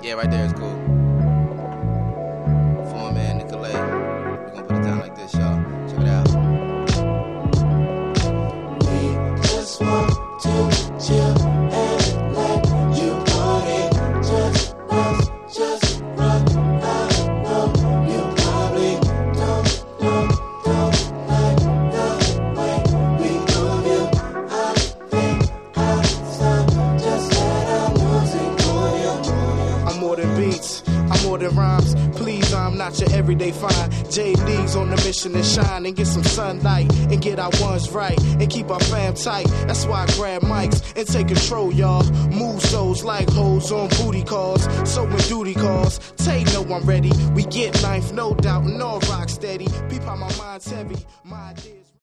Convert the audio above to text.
Yeah, right there is cool. For my man Nicolay. We're gonna put it down like this, y'all. Check it out. We just want to chill and let you party. Just us, just rock. I know you probably don't like the way we move you. I think our style just let our music move you. I'm more than beats, I'm more than rhymes. Please, I'm not your everyday fine. JD's on the mission to shine and get some sunlight and get our ones right and keep our fam tight. That's why I grab mics and take control, y'all. Move souls like hoes on booty calls. So when duty calls, Tay know I'm ready. We get ninth, no doubt, and all rock steady. Peep how my mind's heavy. My idea.